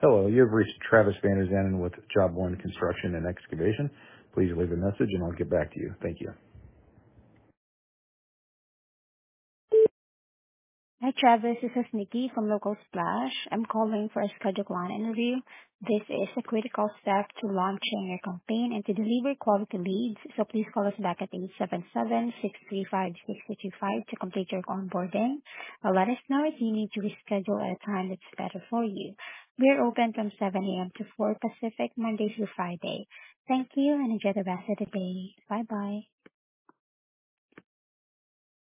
Hello, you have reached Travis Van Zanen with Job One Construction and Excavation. Please leave a message and I'll get back to you. Thank you. Hi, Travis. This is Nikki from Local Splash. I'm calling for a schedule one interview. This is a critical step to launching your campaign and to deliver quality leads. So please call us back at 877-635-6225 to complete your onboarding. Let us know if you need to reschedule at a time that's better for you. We're open from 7 a.m. to 4 Pacific, Monday through Friday. Thank you and enjoy the rest of the day. Bye-bye.